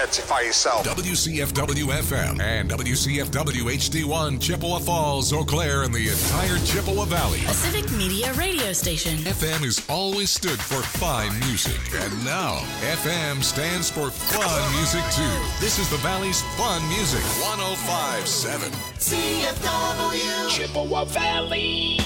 identify yourself. WCFW-FM and WCFW-HD1, Chippewa Falls, Eau Claire, and the entire Chippewa Valley. A civic media radio station. FM has always stood for fine music, and now FM stands for fun music too. This is the Valley's fun music. 105.7 CFW Chippewa Valley.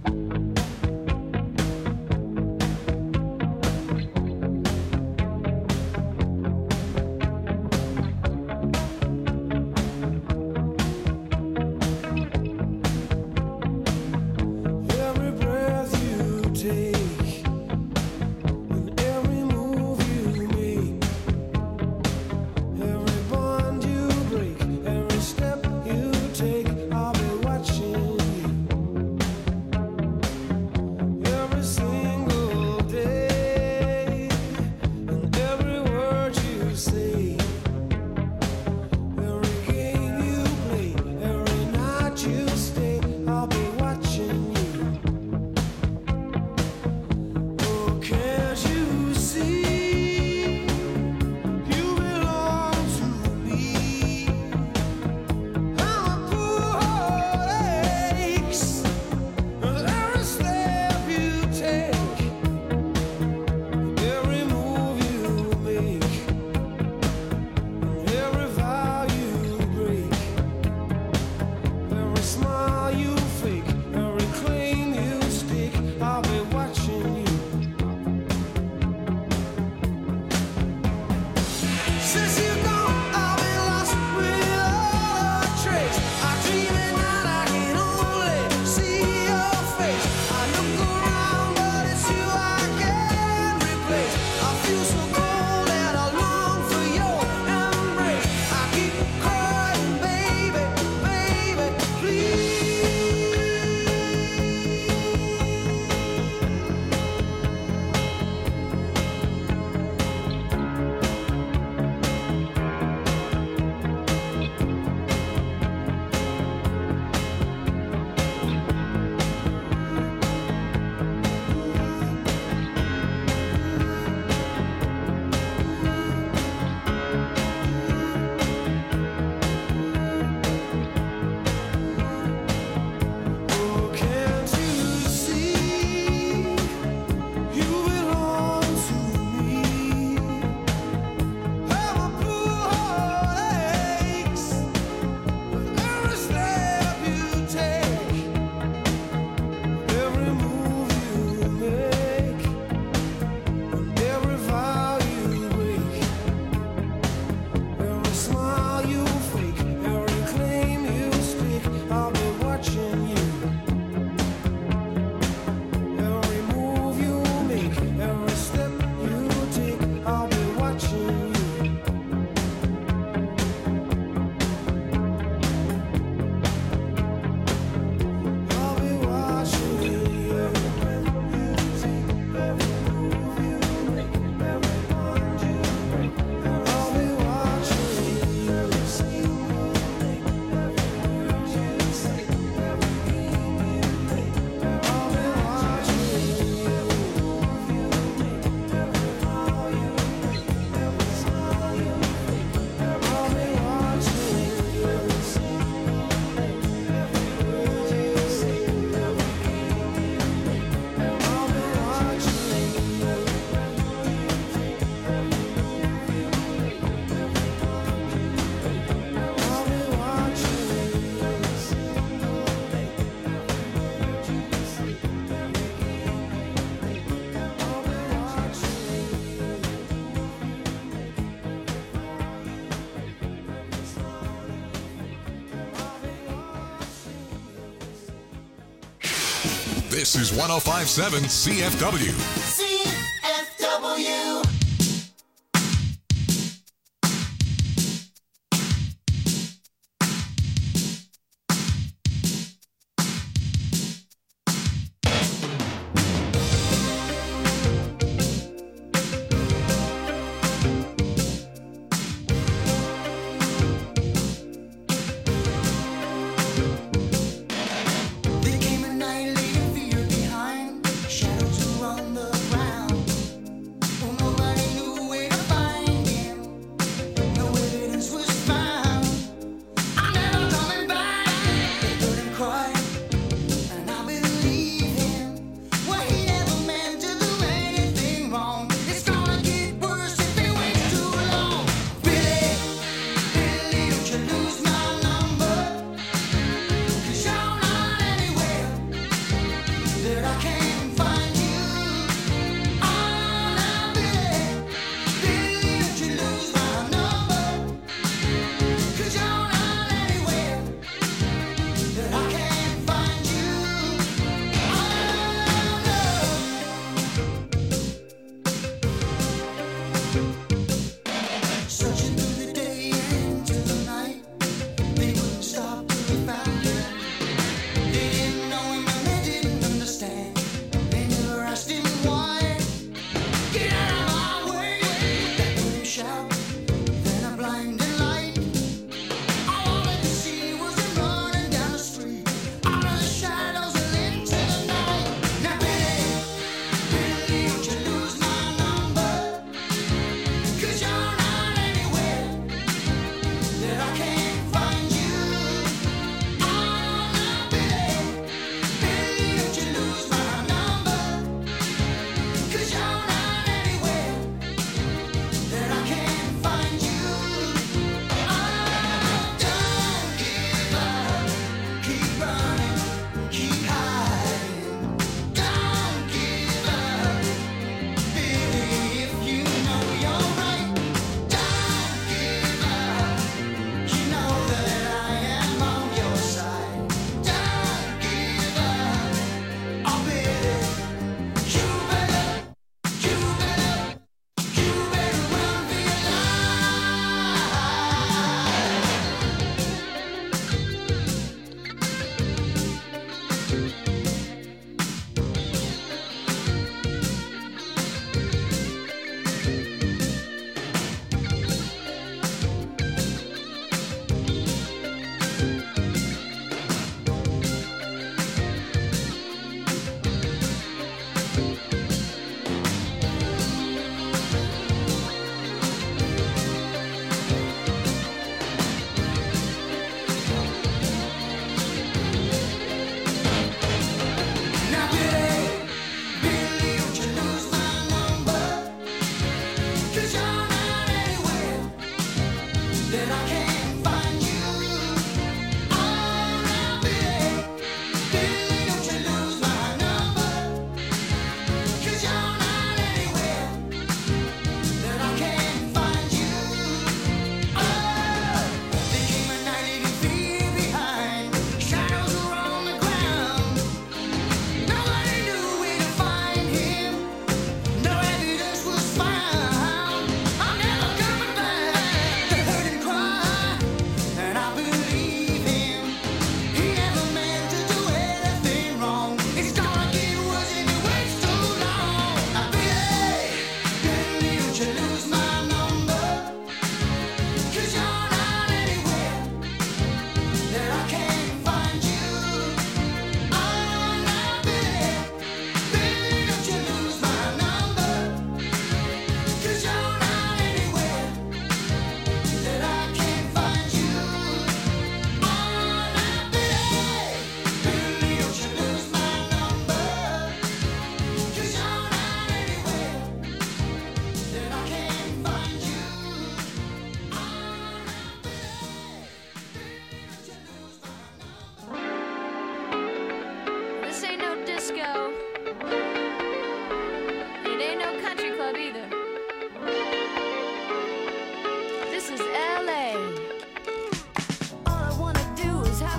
This is 105.7 CFW. CFW. There came a night, leaving fear behind. Shadows around the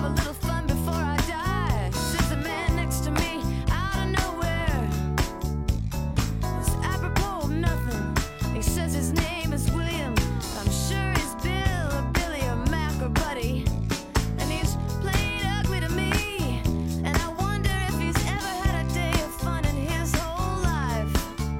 a little fun before I die. Sits a man next to me out of nowhere. It's apropos of nothing. He says his name is William. I'm sure he's Bill or Billy or Mac or Buddy. And he's played ugly to me. And I wonder if he's ever had a day of fun in his whole life.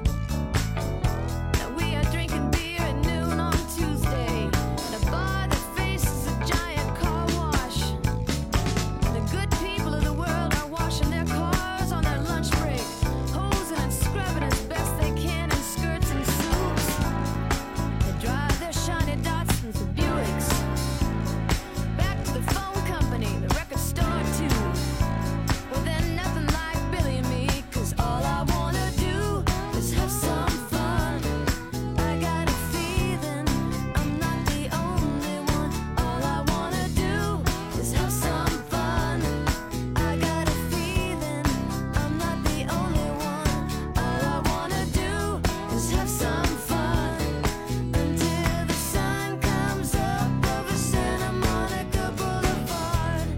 Now we are drinking beer at noon on Tuesday in a bar that faces a giant car wash. The good people of the world are washing their cars on their lunch break, hosing and scrubbing as best they can in skirts and suits. They drive their shiny Datsuns and Buicks back to the phone company, the record store too. Well, then nothing like Billy and me, 'cause all I wanna do is have some fun. I got a feeling I'm not the only one. All I wanna do is have some fun. I got a feeling I'm not the only one. All I wanna do is have some fun until the sun comes up over Santa Monica Boulevard.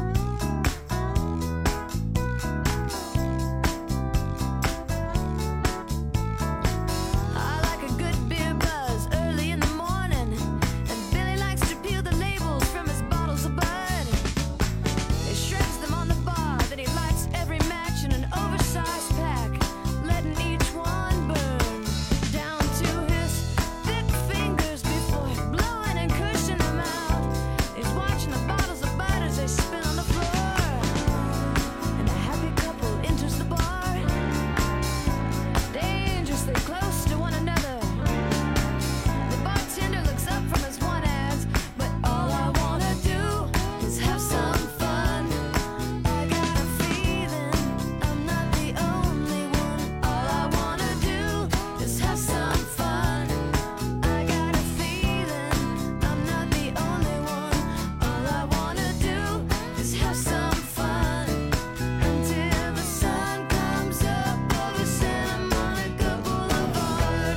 I like a good beer buzz early in the morning, and Billy likes to peel the labels from his bottles of Bud. He shreds them on the bar, then he lights every match in an oversized pack, letting each one burn down to his thick fingers before blowing and cushing them out. He's watching the bottles of Bud as they spin on the floor, and a happy couple enters the bar, dangerously close to one another. The bartender looks up from his one ads, but all I wanna do is have some fun. I got a feeling I'm not the only one. All I wanna do is have some fun. I got a feeling I'm not the only one. All I wanna do is have some fun until the sun comes up over Santa Monica Boulevard.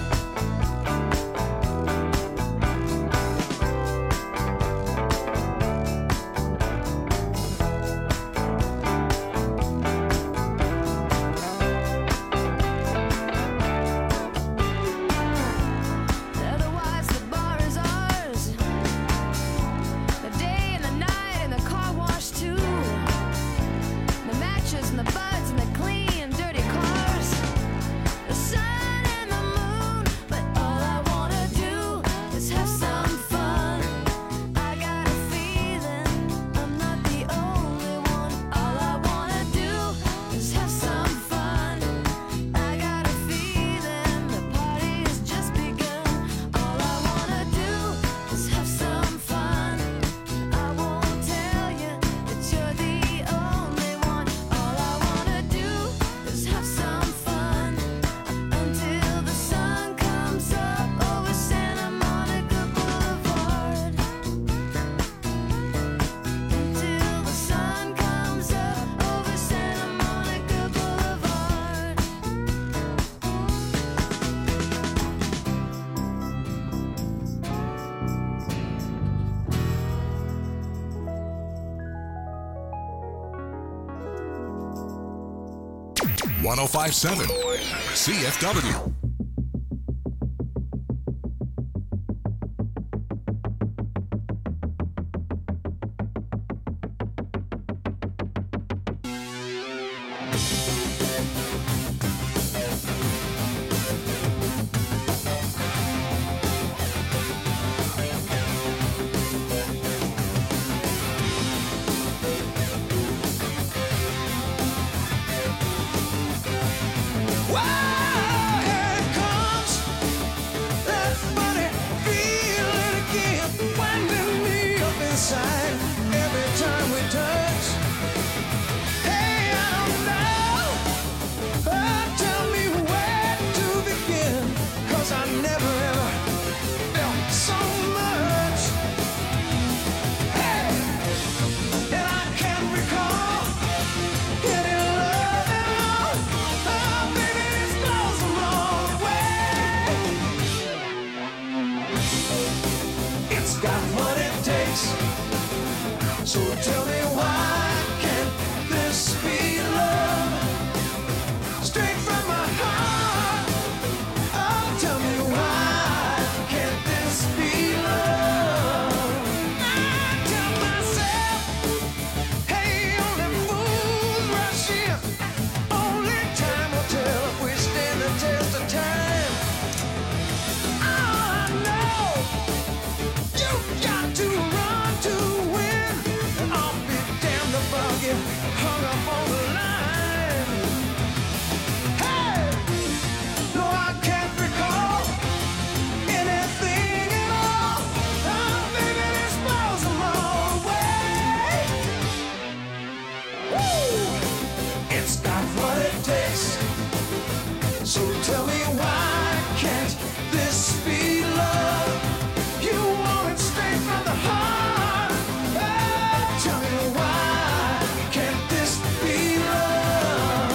Otherwise the bar is ours, the day and the night and the car wash too, the matches and the buds and the clean dirty cars, the sun and the moon. But all I wanna do is have some fun. I got a feeling I'm not the only one. All I wanna do is have some fun. I got a feeling the party has just begun. All I wanna do is have some fun. I won't tell you that you're the only one. All I wanna do is have some fun until the sun comes up over Santa Monica Boulevard. Until the sun comes up over Santa Monica Boulevard. #1057 CFW. Whoa, So tell me why can't this be love? Straight from my heart. Oh, tell me why can't this be love? I tell myself, hey, only fools rush in. Only time will tell if we stand the test of time. I know you got to run to win, and I'll be damned if I'll get hung up on the line. Hey, no, I can't recall anything at all. Oh, baby, this blows them all away. Woo! It's got what it takes. So tell me why can't this be love? You want it straight from the heart. Oh, tell me why can't this be love?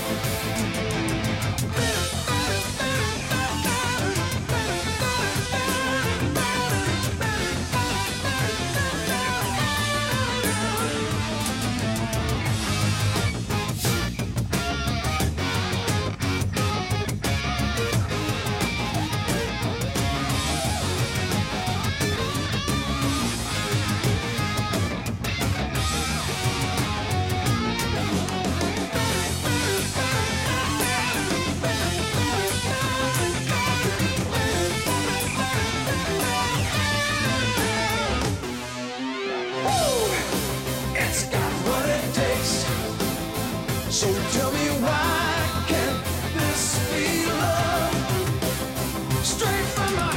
It's got what it takes. So tell me why can't this be love? Straight from my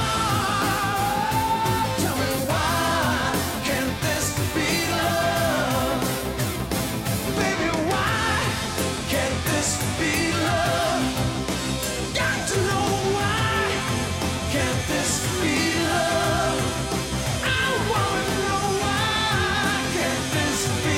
heart. Tell me why can't this be love? Baby, why can't this be love? Got to know why can't this be love? I wanna know why can't this be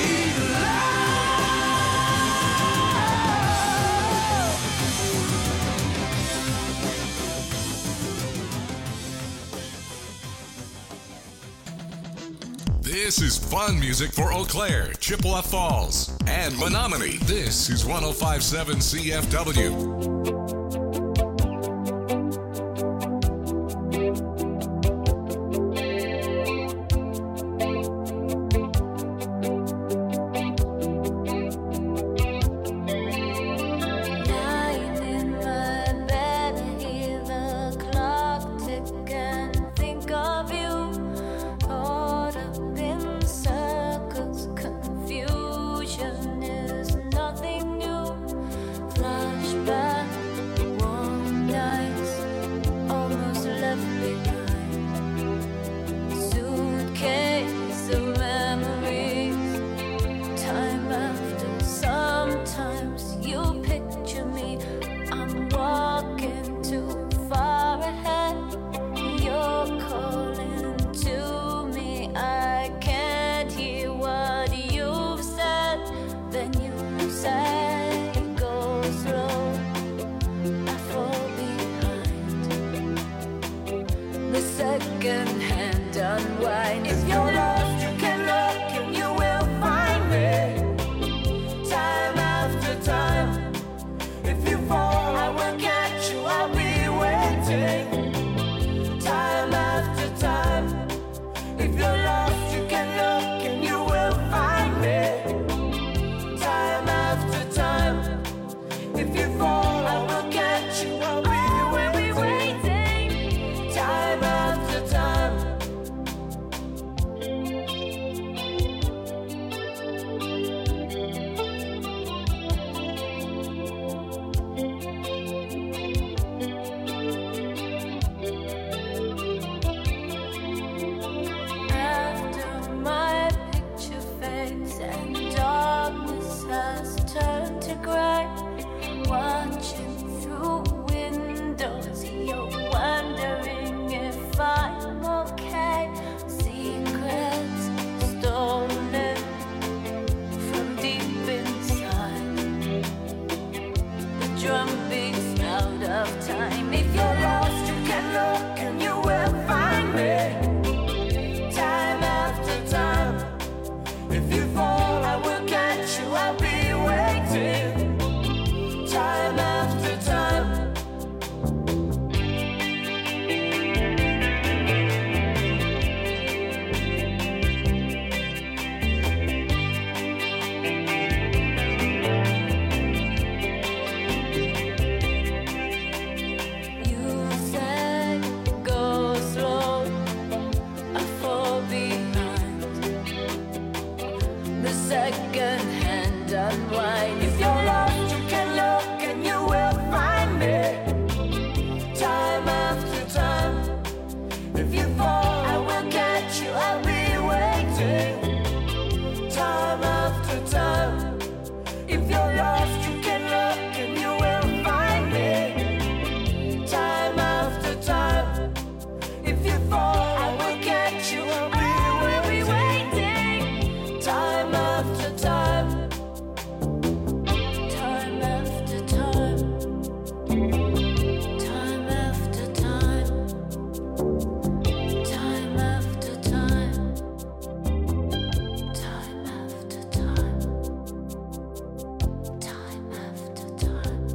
love? This is fun music for Eau Claire, Chippewa Falls, and Menominee. This is 105.7 CFW. Lying in my bed, I hear the clock tick and think of you. Caught up in circles, confusion is nothing new. Flashback second-hand unwind. If you're lost, you can look and you will find me. Time after time. If you fall, I will catch you. I'll be waiting. Time after time. If you're lost, you can look and you will find me. Time after time. If you fall, I will catch you. I will be waiting. Time after time. Time after time. Time after time. Time after time. Time after time. Time after time.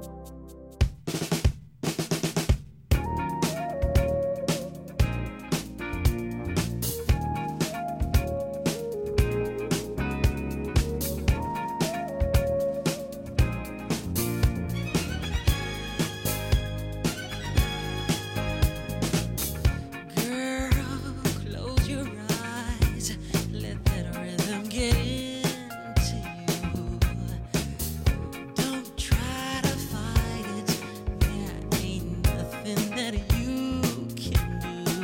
Girl, close your eyes. Let that rhythm get into you. Don't try to fight it. There ain't nothing that you can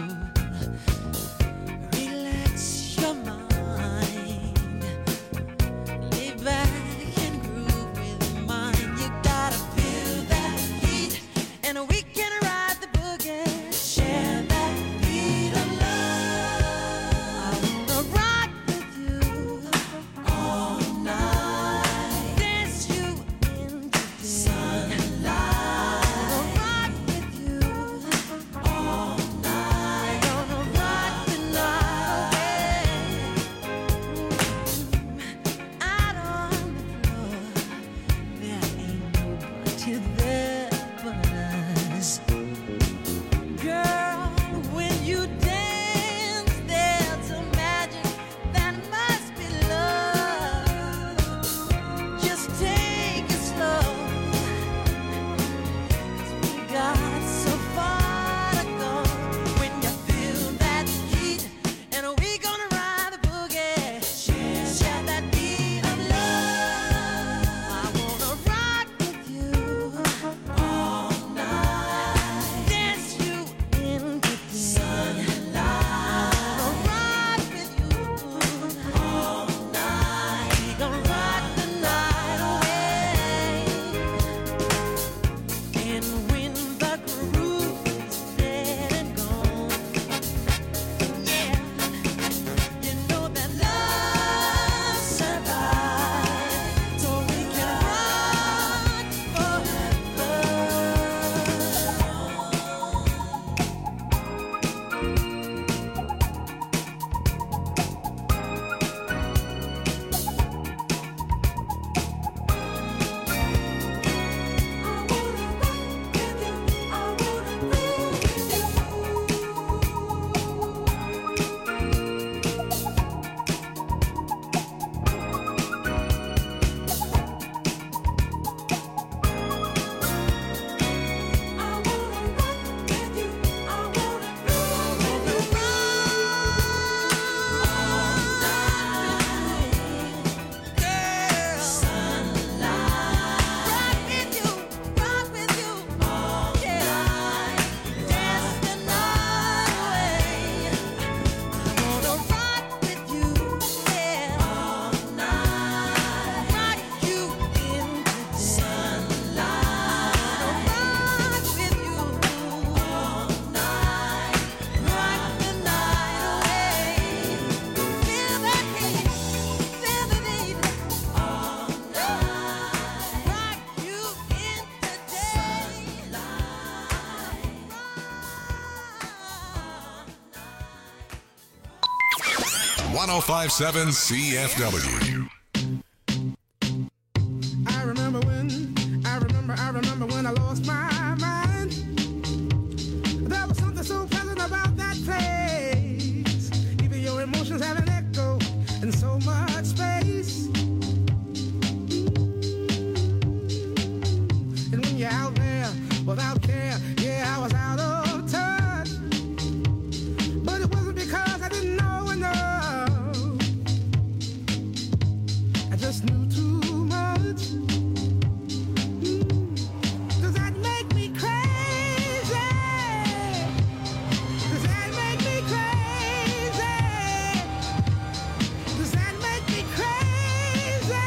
do. Relax your mind. Lay back and groove with mine. You gotta feel that heat, and we can ride the boogie. Share that beat of love. I wanna rock with you all night. Dance you into the sunlight. I wanna rock with you all night. Gonna rock the night away. Out on the floor, there ain't nobody there but us. Girl, when you dance, there's a magic that must be love. Just take it slow, 'cause we got so far to go. When you feel that heat, and we gonna ride the boogie. Share that beat of love. I wanna rock with you all night. Dance you into the sunlight. I wanna rock with you all night. We gonna rock the night away. And when the groove is dead and gone, yeah, you know that love survives, so we can rock forever. #1057 CFW. I remember when I lost my mind. There was something so pleasant about that place. Even your emotions have an echo in so much space. And when you're out there without care, yeah, I was out of touch. But it wasn't because I didn't know enough. just knew too much. Does that make me crazy? Does that make me crazy? Does that make me crazy?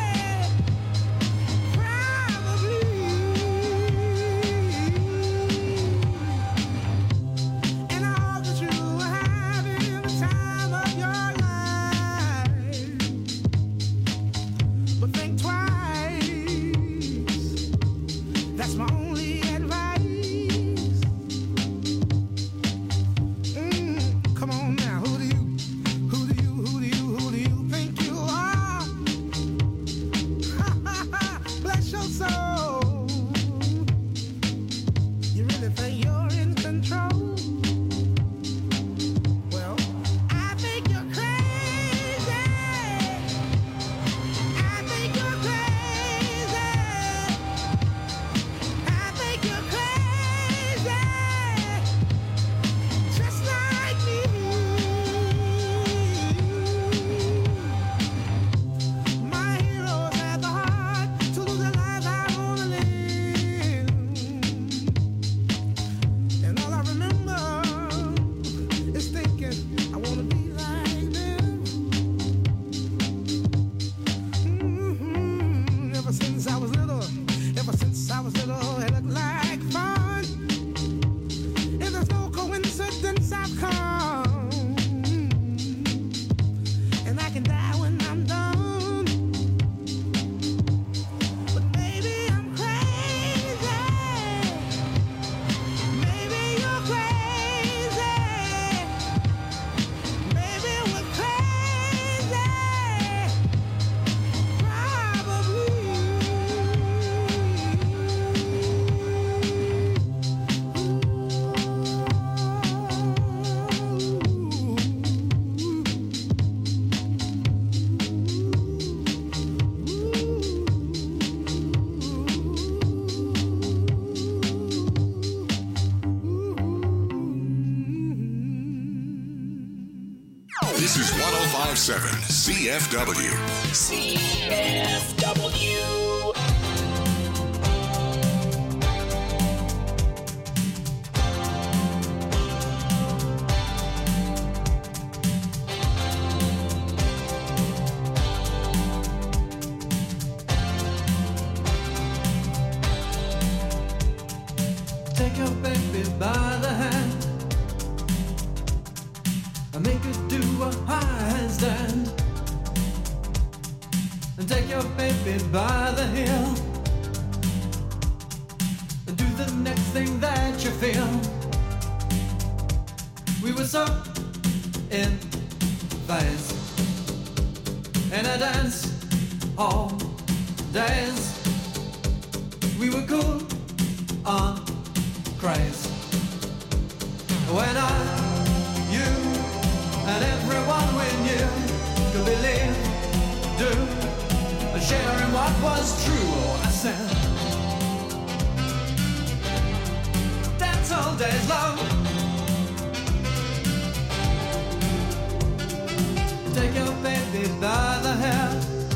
Probably. And I hope that you are having the time of your life. But think twice. That's my only advice. Come on now, who do you think you are? Bless your soul. You really think you're in control? Well, I think you're crazy. I think you're crazy. I think you're crazy. Just like me. My heroes had the heart to lose their lives. I wanna live. And all I remember is thinking, I wanna be like them. Ever since I was little, it looked like fun. And there's no coincidence I've come. And I can die when I'm done. But maybe I'm crazy. Maybe you're crazy. Maybe we're crazy. This is 1057 CFW. CFW. Take your baby by the hand and make her do a handstand. And take your baby by the heel and do the next thing that you feel. We were so in phase in a dance all days. We were cool on craze. When you, and everyone we knew could believe, do, sharing what was true. Oh, I said, dance all days long. Take your baby by the hair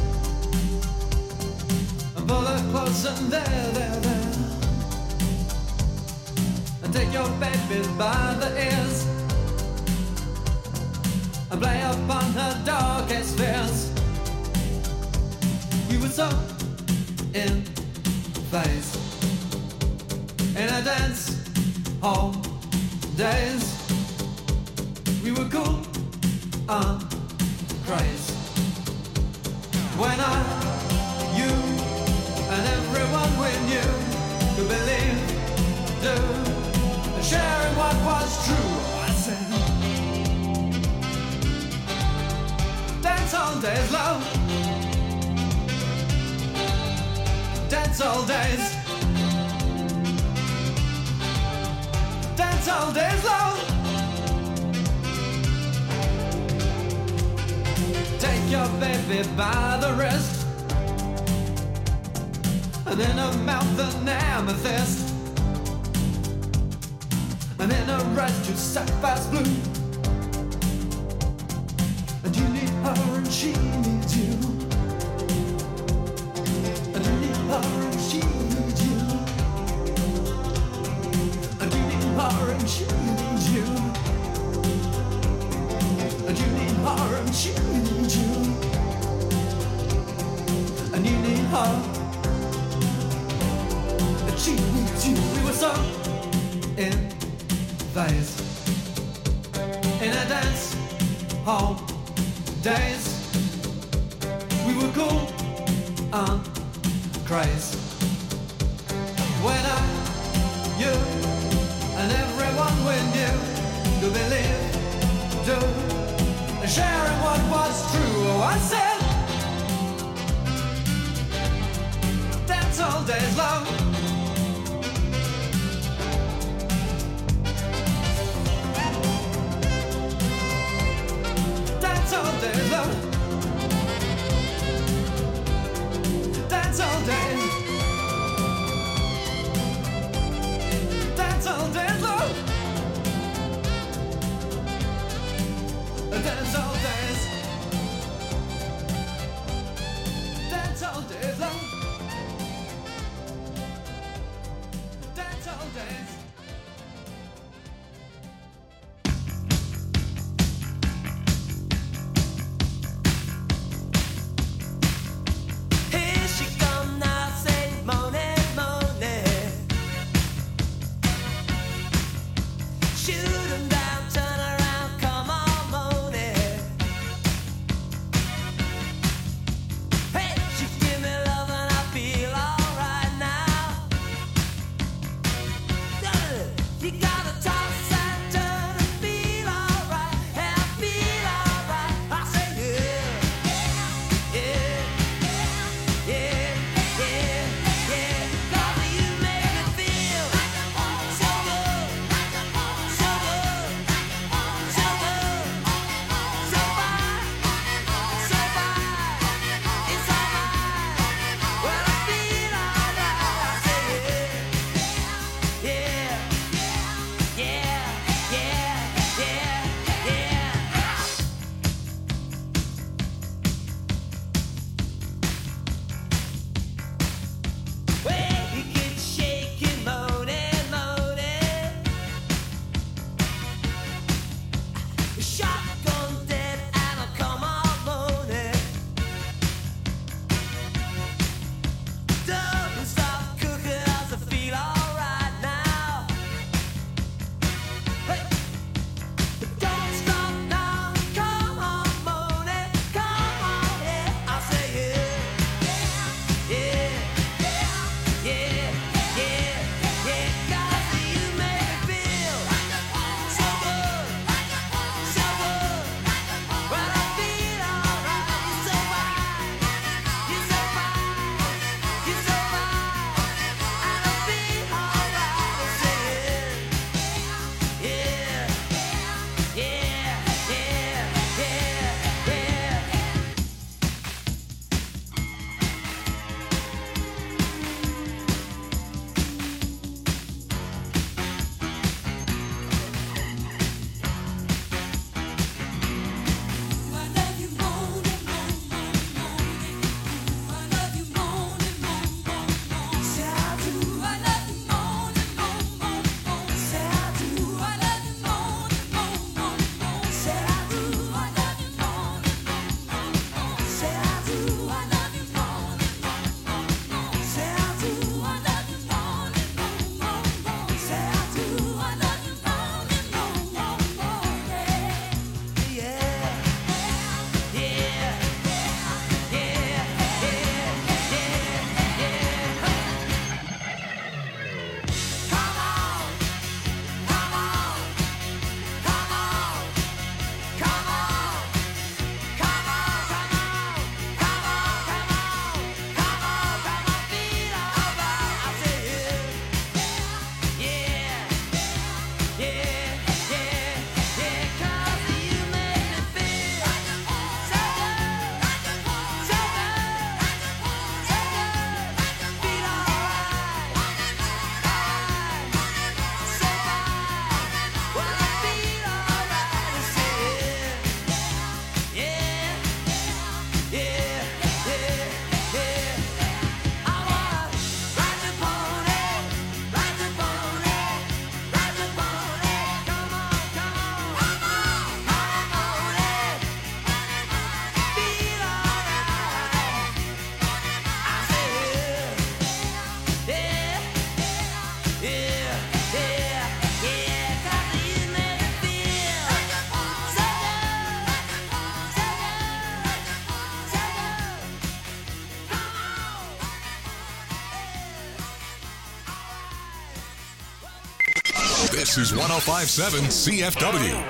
and pull her close and there. And take your baby by the ears and play upon her darkest fears. We were so in phase in a dance hall days. We were cool on craze. When you, and everyone we knew could believe, do, sharing what was true. I said, dance all days long. Dance all days. Dance all days long. Take your baby by the wrist and in her mouth an amethyst. And in her eyes just sapphire's blue. And you need her and she needs you. heart. Cheap with you, we were so in phase. In a dance hall days, we were cool and crazy. When I, you, and everyone we knew to believe, do, sharing what was true. Oh, I said, that's all days long. That's all days long. That's all days. That's all days long. That's all days. This is 105.7 CFW.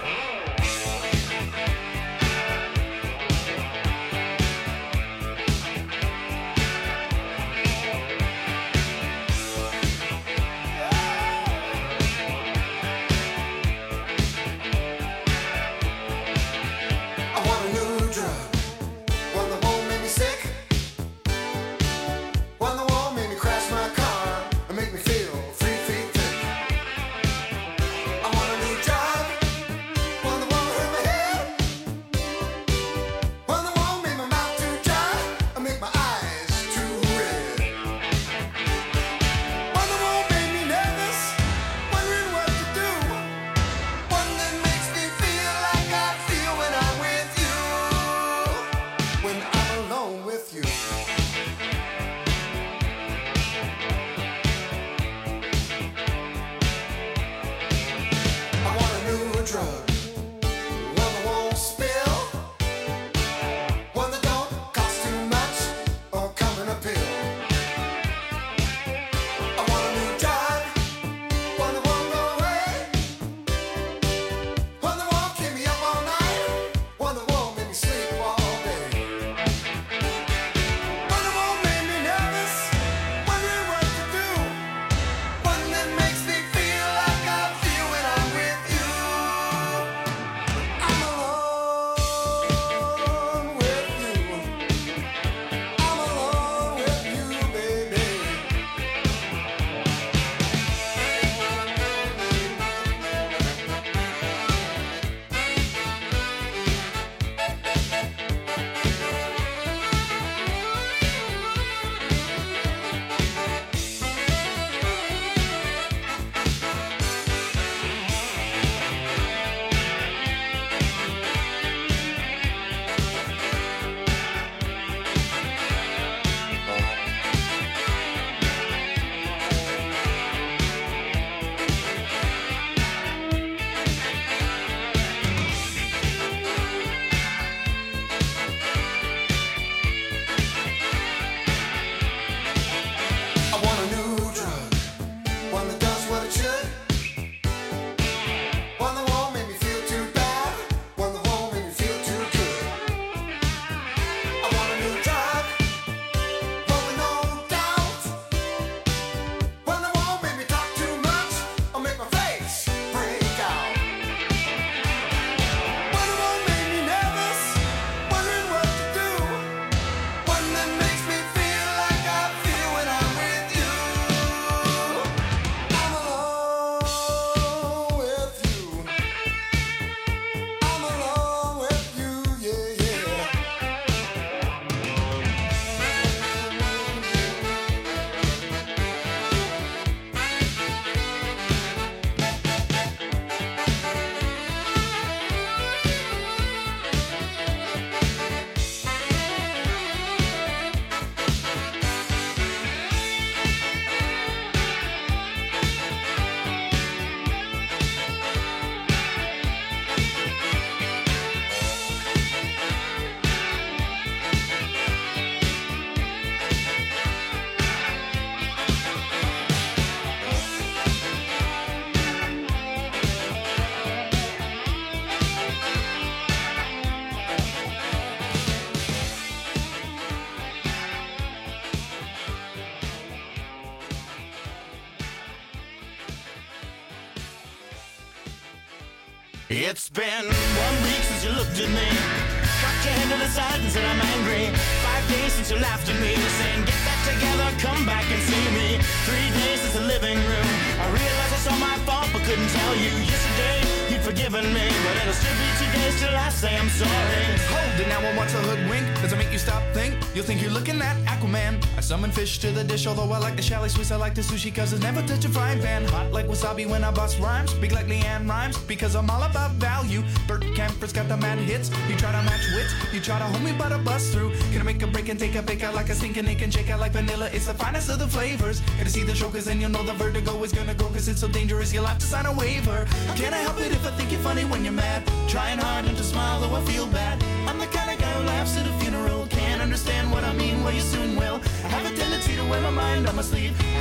It's been 1 week since you looked at me, cocked your head to the side and said I'm angry. 5 days since you laughed at me, saying get that together, come back and see me. 3 days since the living room, I realized I saw my fault but couldn't tell you. Yesterday you'd forgiven me, but it'll still be 2 days till I say I'm sorry. Hold it now and watch a hoodwink. Does it make you stop, think? You'll think you're looking at Aquaman. I summon fish to the dish, although I like the chalet Swiss. I like the sushi cause it's never touch a frying pan. Hot like wasabi when I bust rhymes. Big like Leanne rhymes because I'm all about value. Bert Camper's got the mad hits. You try to match wits, you try to hold me but I bust through. Gonna make a break and take a pick out like a stinking ink and shake out like vanilla. It's the finest of the flavors. Gonna see the show cause then you'll know the vertigo is gonna go cause it's so dangerous you'll have to sign a waiver. Can I help it if I think you're funny when you're mad? Trying hard not to smile though I feel bad. I'm the kind of guy who laughs at a funeral. Can't understand what I mean, well you soon will. I have a tendency to wear my mind on my sleeve. I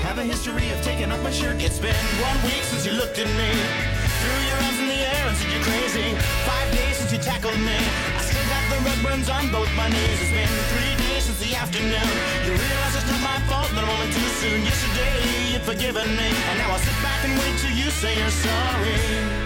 have a history of taking off my shirt. It's been 1 week since you looked at me, threw your arms in the air and said you're crazy. 5 days since you tackled me, I still got the red burns on both my knees. It's been 3 days since the afternoon. You realize it's not my fault, but I'm only too soon. Yesterday you've forgiven me, and now I'll sit back and wait till you say you're sorry.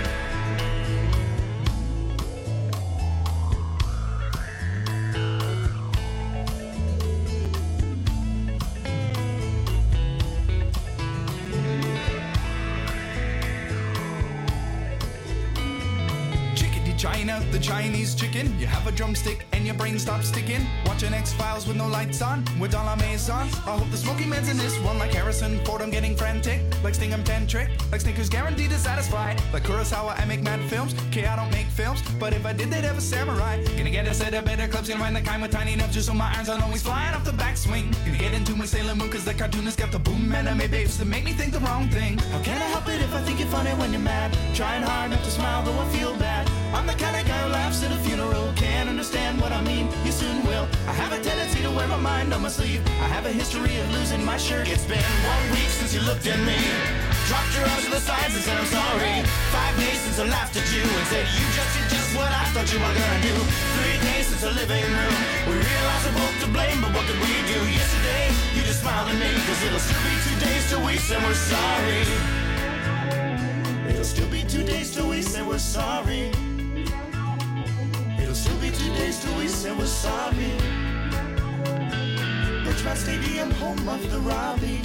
China, the Chinese chicken. You have a drumstick and your brain stops sticking. Watching X-Files with no lights on, with all our maisons. I hope the Smoky Man's in this one, like Harrison Ford. I'm getting frantic, like Sting I'm tantric, like Snickers guaranteed to satisfy. Like Kurosawa, I make mad films. Okay, I don't make films, but if I did, they'd have a samurai. Gonna get a set of better clubs, gonna find the kind with tiny enough just so my irons aren't always flying off the backswing. Gonna get into my Sailor Moon, cause the cartoonist got the boom anime babes to make me think the wrong thing. How can I help it if I think you're funny when you're mad? Trying hard not to smile, though I feel bad. I'm the kind of guy who laughs at a funeral. Can't understand what I mean, you soon will. I have a tendency to wear my mind on my sleeve. I have a history of losing my shirt. It's been 1 week since you looked at me, dropped your arms to the sides and said I'm sorry. 5 days since I laughed at you and said you just did just what I thought you were gonna do. 3 days since the living room, we realized we're both to blame, but what could we do? Yesterday, you just smiled at me, cause it'll still be 2 days till we say we're sorry. It'll still be 2 days till we say we're sorry. It'll still be 2 days till we say we're sorry. Richmond Stadium, home of the Robbie.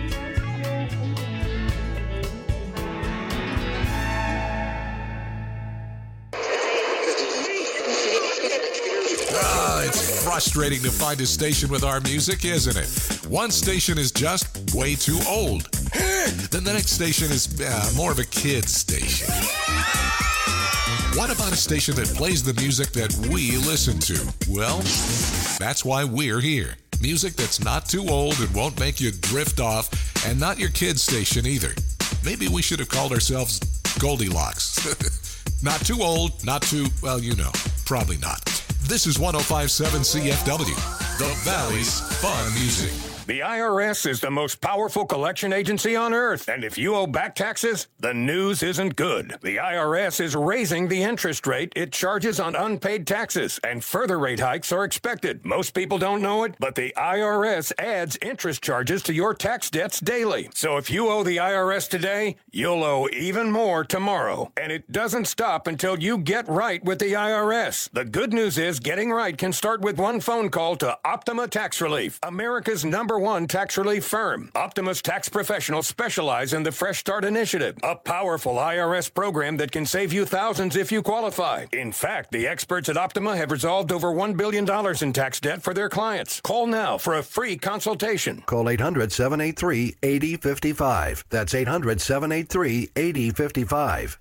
It's frustrating to find a station with our music, isn't it? One station is just way too old. Then the next station is more of a kid's station. What about a station that plays the music that we listen to? Well, that's why we're here. Music that's not too old and won't make you drift off, and not your kid's station either. Maybe we should have called ourselves Goldilocks. Not too old, not too, well, you know, probably not. This is 105.7 CFW, the Valley's Fun Music. The IRS is the most powerful collection agency on earth, and if you owe back taxes, the news isn't good. The IRS is raising the interest rate it charges on unpaid taxes, and further rate hikes are expected. Most people don't know it, but the IRS adds interest charges to your tax debts daily. So if you owe the IRS today, you'll owe even more tomorrow. And it doesn't stop until you get right with the IRS. The good news is getting right can start with one phone call to Optima Tax Relief, America's #1 tax relief firm. Optima's tax professionals specialize in the Fresh Start Initiative, a powerful IRS program that can save you thousands if you qualify. In fact, the experts at Optima have resolved over $1 billion in tax debt for their clients. Call now for a free consultation. Call 800-783-8055. That's 800-783-8055.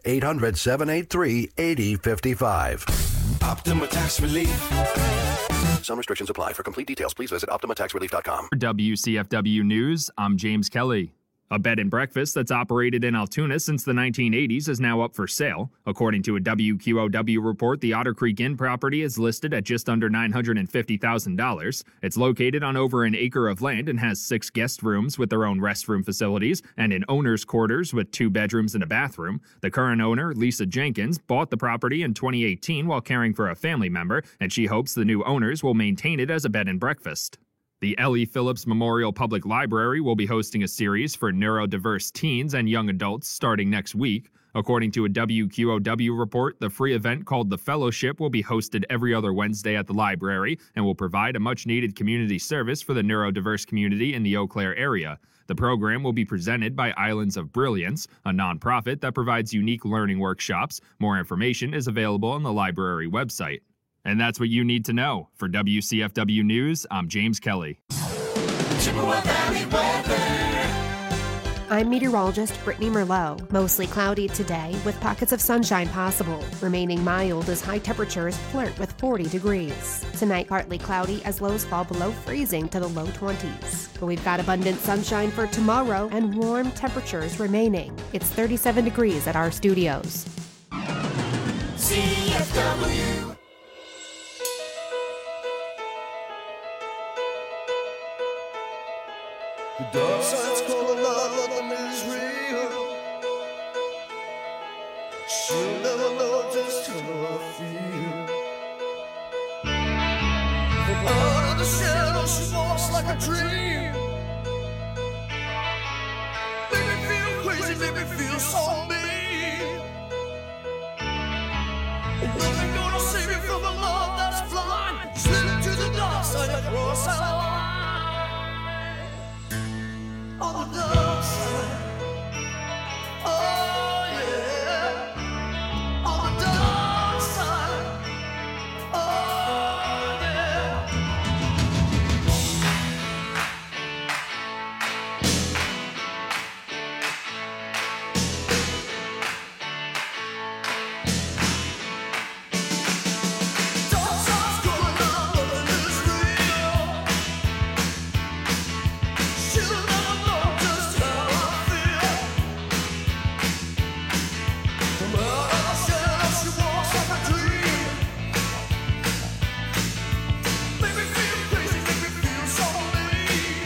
800-783-8055. Optima Tax Relief. Some restrictions apply. For complete details, please visit OptimaTaxRelief.com. For WCFW News, I'm James Kelly. A bed and breakfast that's operated in Altoona since the 1980s is now up for sale. According to a WQOW report, the Otter Creek Inn property is listed at just under $950,000. It's located on over an acre of land and has 6 guest rooms with their own restroom facilities and an owner's quarters with 2 bedrooms and a bathroom. The current owner, Lisa Jenkins, bought the property in 2018 while caring for a family member, and she hopes the new owners will maintain it as a bed and breakfast. The Ellie Phillips Memorial Public Library will be hosting a series for neurodiverse teens and young adults starting next week. According to a WQOW report, the free event called The Fellowship will be hosted every other Wednesday at the library and will provide a much-needed community service for the neurodiverse community in the Eau Claire area. The program will be presented by Islands of Brilliance, a nonprofit that provides unique learning workshops. More information is available on the library website. And that's what you need to know. For WCFW News, I'm James Kelly. Chippewa Valley weather. I'm meteorologist Brittany Merlot. Mostly cloudy today with pockets of sunshine possible, remaining mild as high temperatures flirt with 40 degrees. Tonight partly cloudy as lows fall below freezing to the low 20s. But we've got abundant sunshine for tomorrow and warm temperatures remaining. It's 37 degrees at our studios. CFW. The dark side's calling out, nothing is real. She'll never know just how I feel. From out of the shadow, she walks like a dream. Make me feel crazy, make me feel so mean. Nothing gonna save me from a love that's blind. Slip to the dark side, across our line. On the dark side. Oh yeah. On the dark side. Oh yeah. Dark side's going on, nothing is real. She'll never know just how I feel. From out of the shadow, she walks like a dream. Make me feel crazy, make me feel so mean.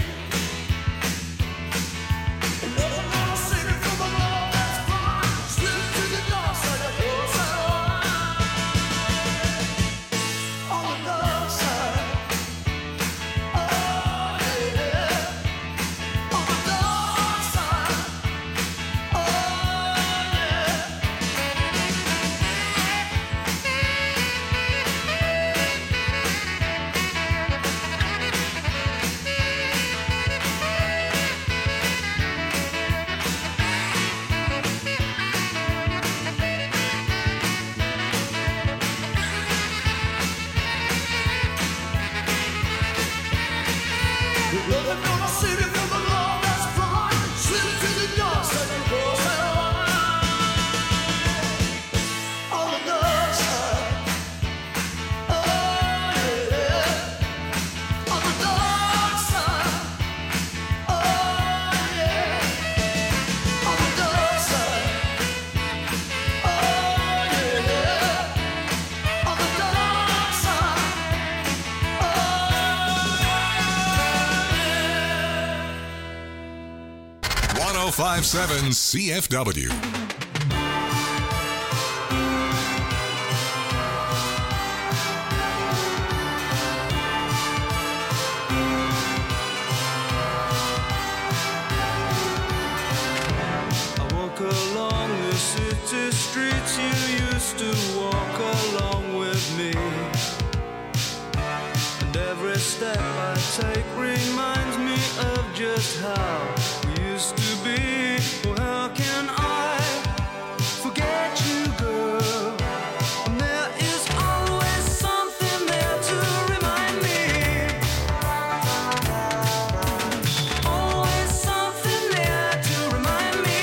And nothing gonna save me from a love that's blind. Slip to the dark side, across our line. On the dark side. Oh yeah. On the dark side. Oh yeah. Nothing gonna save me from the love that's blind. Slip to the dark side and cross that line. On the dark side. Oh yeah. On the dark side. Oh yeah. On the dark side. Oh yeah. On the dark side. Oh yeah. 1057 CFW. I walk along the city streets you used to walk along with me. And every step I take reminds me of just how we used to be. Oh, how can I forget you, girl? And there is always something there to remind me. Always something there to remind me.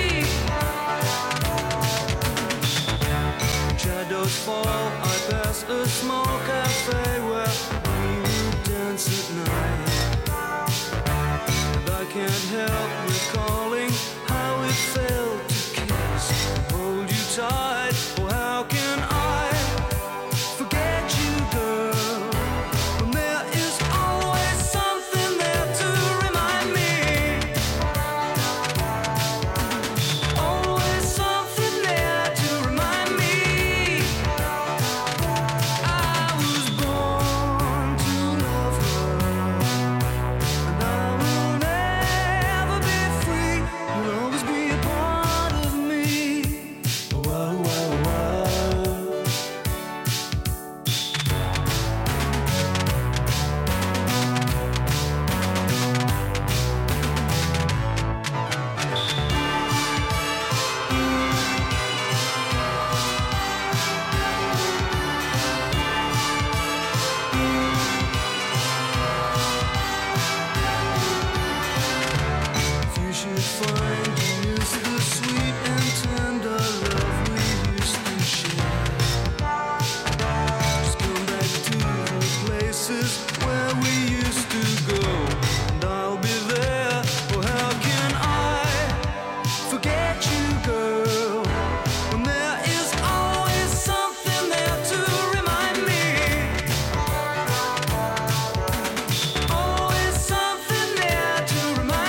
Shadows fall, I pass a small cafe where we would dance at night. And I can't help recalling how it felt to kiss and hold you tight. Oh, how can I forget you, girl? When there is always something there to remind me. Always something there to remind me. I was born to love her, and I will never be free. You'll always be a part of me. Wow, wow, wow. You should find you miss the sweet and tender love we used to share. Just come back to the places where we used to go, and I'll be there. Oh, how can I forget you, girl? When there is always something there to remind me. Always something there to remind me.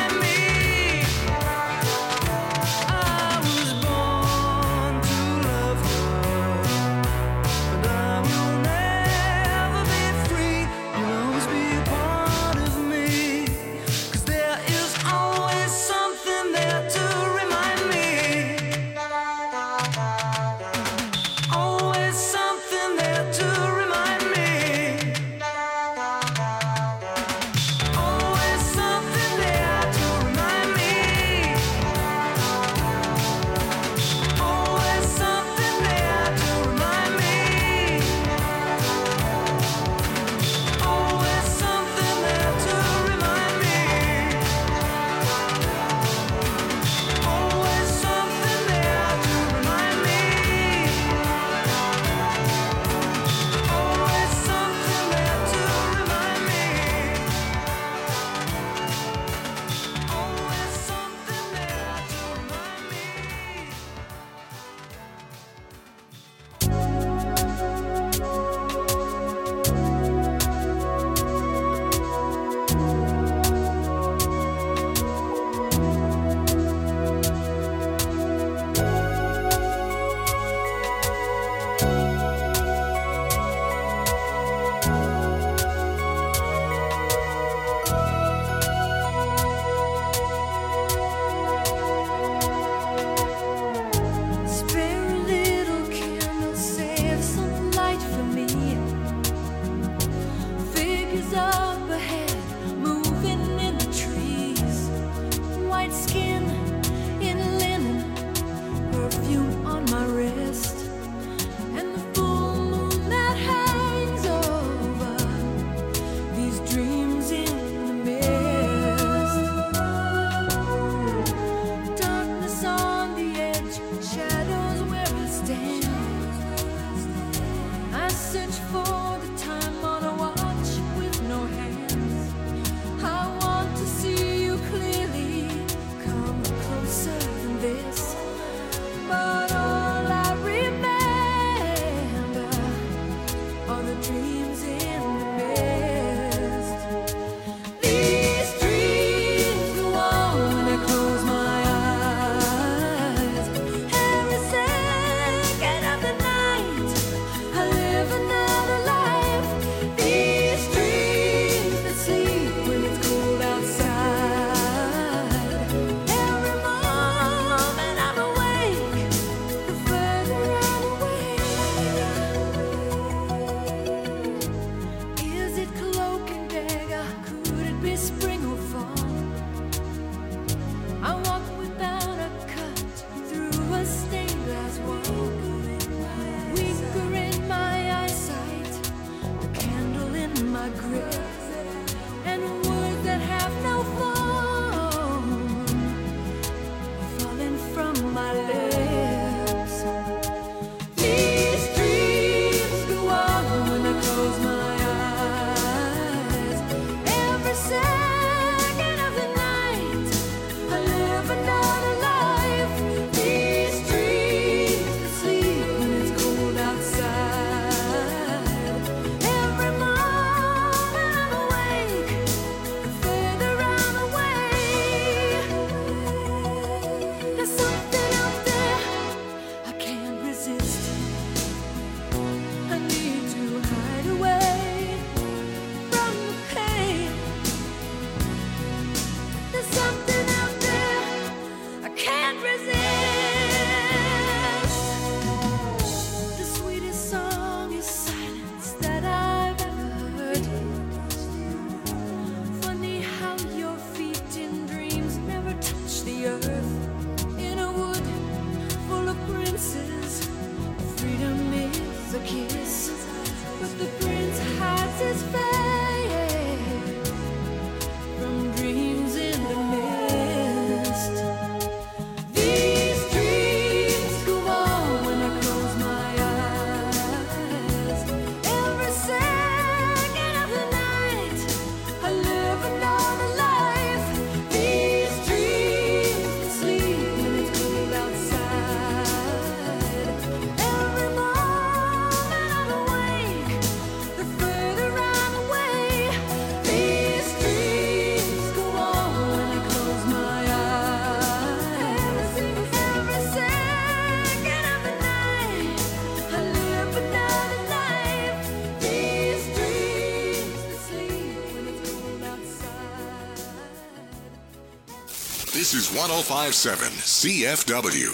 This is 105.7 CFW.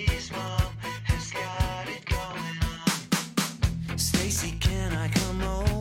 Stacy, can I come over?